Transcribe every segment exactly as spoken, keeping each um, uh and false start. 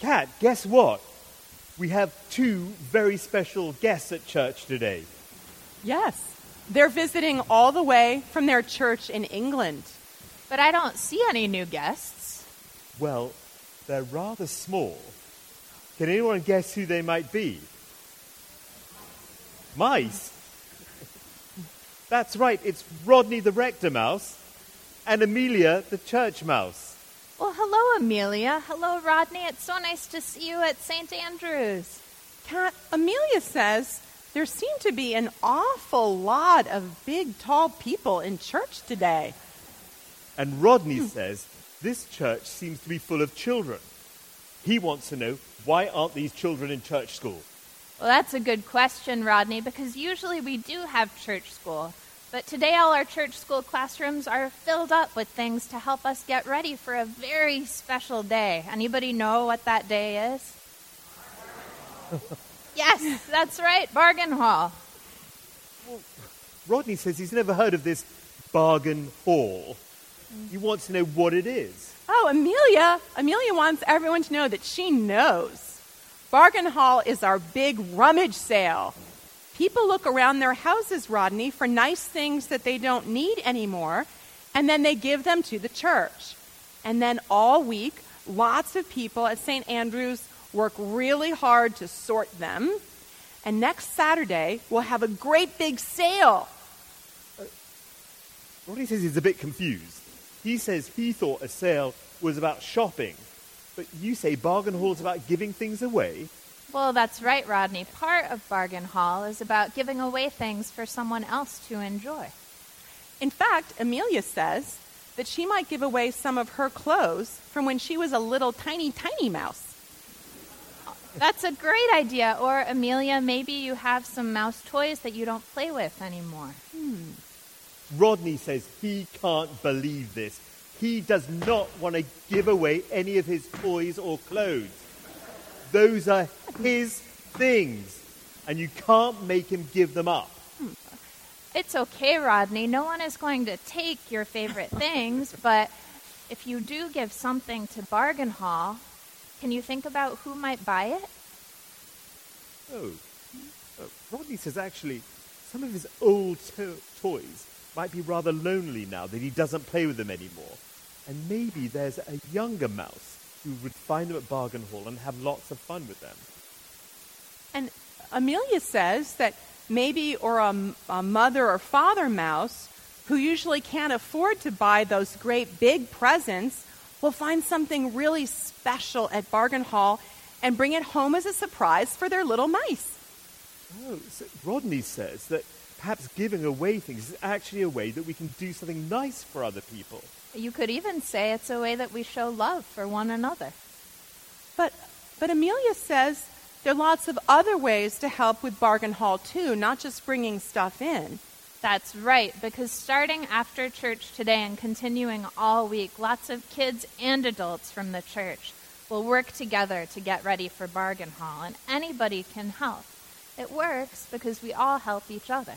Kat, guess what? We have two very special guests at church today. Yes, they're visiting all the way from their church in England. But I don't see any new guests. Well, they're rather small. Can anyone guess who they might be? Mice? That's right, it's Rodney the rector mouse and Amelia the church mouse. Well, hello, Amelia. Hello, Rodney. It's so nice to see you at Saint Andrew's. Kat, Amelia says there seem to be an awful lot of big, tall people in church today. And Rodney says this church seems to be full of children. He wants to know, why aren't these children in church school? Well, that's a good question, Rodney, because usually we do have church school. But today all our church school classrooms are filled up with things to help us get ready for a very special day. Anybody know what that day is? Yes, that's right, Bargain Hall. Well, Rodney says he's never heard of this Bargain Hall. He wants to know what it is. Oh, Amelia. Amelia wants everyone to know that she knows. Bargain Hall is our big rummage sale. People look around their houses, Rodney, for nice things that they don't need anymore, and then they give them to the church. And then all week, lots of people at Saint Andrew's work really hard to sort them. And next Saturday, we'll have a great big sale. Uh, Rodney says he's a bit confused. He says he thought a sale was about shopping, but you say Bargain Hall's about giving things away? Well, that's right, Rodney. Part of Bargain Hall is about giving away things for someone else to enjoy. In fact, Amelia says that she might give away some of her clothes from when she was a little tiny, tiny mouse. That's a great idea. Or, Amelia, maybe you have some mouse toys that you don't play with anymore. Hmm. Rodney says he can't believe this. He does not want to give away any of his toys or clothes. Those are his things, and you can't make him give them up. It's okay, Rodney. No one is going to take your favorite things, but if you do give something to Bargain Hall, can you think about who might buy it? Oh, uh, Rodney says actually some of his old to- toys might be rather lonely now that he doesn't play with them anymore. And maybe there's a younger mouse who would find them at Bargain Hall and have lots of fun with them. And Amelia says that maybe or a, a mother or father mouse who usually can't afford to buy those great big presents will find something really special at Bargain Hall and bring it home as a surprise for their little mice. Oh, so Rodney says that perhaps giving away things is actually a way that we can do something nice for other people. You could even say it's a way that we show love for one another. But but Amelia says there are lots of other ways to help with Bargain Hall, too, not just bringing stuff in. That's right, because starting after church today and continuing all week, lots of kids and adults from the church will work together to get ready for Bargain Hall, and anybody can help. It works because we all help each other.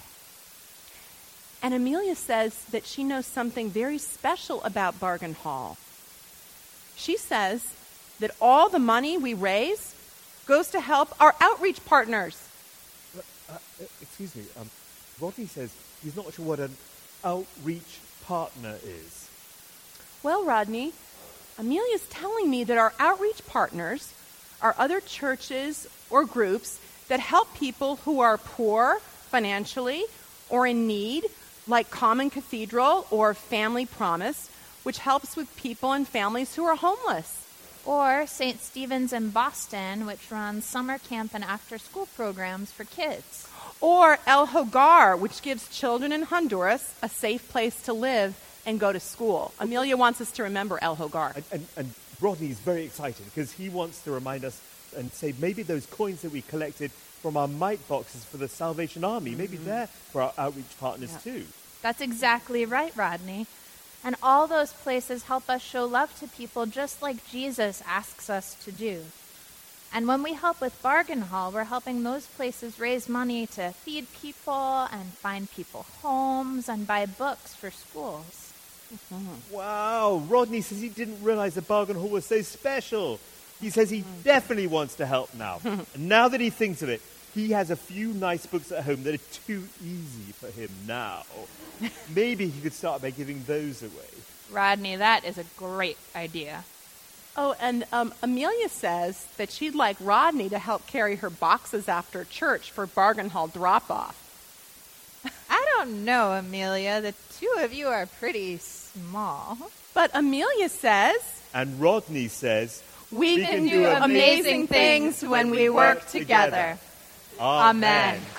And Amelia says that she knows something very special about Bargain Hall. She says that all the money we raise goes to help our outreach partners. Uh, uh, excuse me, um, Rodney says he's not sure what an outreach partner is. Well, Rodney, Amelia's telling me that our outreach partners are other churches or groups that help people who are poor financially or in need, like Common Cathedral or Family Promise, which helps with people and families who are homeless. Or Saint Stephen's in Boston, which runs summer camp and after-school programs for kids. Or El Hogar, which gives children in Honduras a safe place to live and go to school. Amelia wants us to remember El Hogar. And, and, and Rodney is very excited because he wants to remind us and say maybe those coins that we collected from our mite boxes for the Salvation Army, maybe mm-hmm. they're for our outreach partners yeah. too. That's exactly right, Rodney. And all those places help us show love to people just like Jesus asks us to do. And when we help with Bargain Hall, we're helping those places raise money to feed people and find people homes and buy books for schools. Mm-hmm. Wow, Rodney says he didn't realize the Bargain Hall was so special. He says he definitely wants to help now. And now that he thinks of it, he has a few nice books at home that are too easy for him now. Maybe he could start by giving those away. Rodney, that is a great idea. Oh, and um, Amelia says that she'd like Rodney to help carry her boxes after church for Bargain Hall drop-off. I don't know, Amelia. The two of you are pretty small. But Amelia says, And Rodney says, we, we can, can do amazing things when we work together. Amen.